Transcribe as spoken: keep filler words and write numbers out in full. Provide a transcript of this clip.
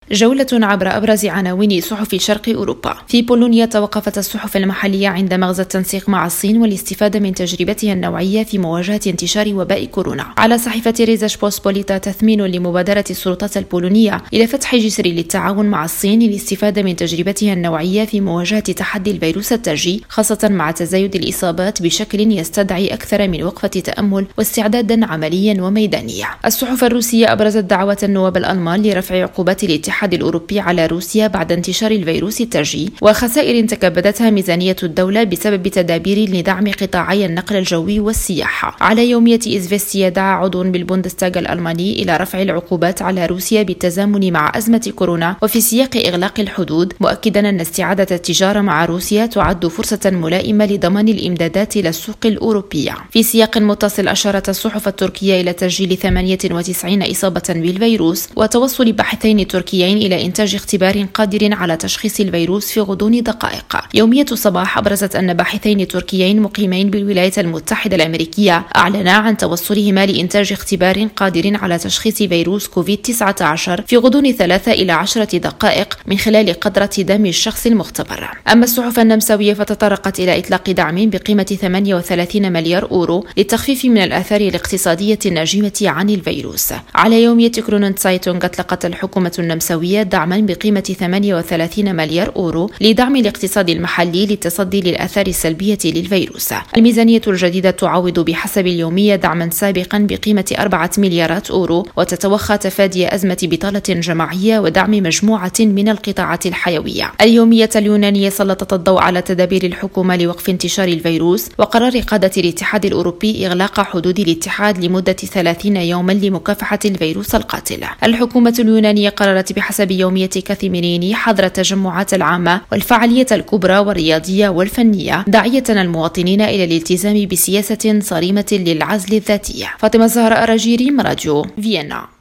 جولة عبر أبرز عناوين صحف شرق أوروبا. في بولونيا توقفت الصحف المحلية عند مغزى التنسيق مع الصين والاستفادة من تجربتها النوعية في مواجهة انتشار وباء كورونا. على صحيفة ريزاش بوسبوليتا تثمين لمبادرة السلطات البولونية إلى فتح جسر للتعاون مع الصين للاستفادة من تجربتها النوعية في مواجهة تحدي الفيروس الترجي، خاصة مع تزايد الإصابات بشكل يستدعي أكثر من وقفة تأمل واستعدادا عمليا وميدانيا. الصحف الروسية أبرزت دعوة النواب الألمان لرفع عقوبات الاتحاد الأوروبي على روسيا بعد انتشار الفيروس الترجي وخسائر تكبدتها ميزانية الدولة بسبب تدابير لدعم قطاعي النقل الجوي والسياحة. على يومية إزفيستيا دعا عضو بالبوندستاغ الألماني إلى رفع العقوبات على روسيا بالتزامن مع أزمة كورونا وفي سياق إغلاق الحدود، مؤكدا أن استعادة التجارة مع روسيا تعد فرصة ملائمة لضمان الإمدادات إلى السوق الأوروبية. في سياق متصل أشارت الصحف التركية إلى تسجيل ثمانية وتسعين إصابة بالفيروس وتوصل باحثين تركيين إلى إنتاج اختبار قادر على تشخيص الفيروس في غضون دقائق. يومية الصباح أبرزت أن باحثين تركيين مقيمين بالولايات المتحدة الأمريكية أعلنا عن توصلهما لإنتاج اختبار قادر على تشخيص فيروس كوفيد تسعة عشر في غضون ثلاثة إلى عشرة دقائق من خلال قدرة دم الشخص المختبر. أما الصحف النمساوية فتطرقت إلى إطلاق دعم بقيمة ثمانية وثلاثين مليار أورو للتخفيف من الآثار الاقتصادية الناجمة عن الفيروس. على يومية كروننت سايتونغ أطلقت الحكومة النمساوية دعما بقيمة ثمانية وثلاثين مليار أورو لدعم الاقتصاد المحلي للتصدي للآثار السلبية للفيروس. الميزانية الجديدة تعوض بحسب اليومية دعما سابقا بقيمة أربعة مليارات أورو وتتوخى تفادي أزمة بطالة جماعية ودعم مجموعة من القطاعات الحيوية. اليومية اليونانية سلطت الضوء على تدابير الحكومة لوقف انتشار الفيروس وقرار قادة الاتحاد الأوروبي إغلاق حدود الاتحاد لمدة ثلاثين يوما لمكافحة الفيروس القاتل. الحكومة اليونانية قررت بحسب يومية كاثيميريني حظر التجمعات العامة والفعالية الكبرى والرياضية والفنية، داعية المواطنين إلى الالتزام بسياسة صارمة للعزل الذاتي. فاطمة زهراء رجيري، راديو فيينا.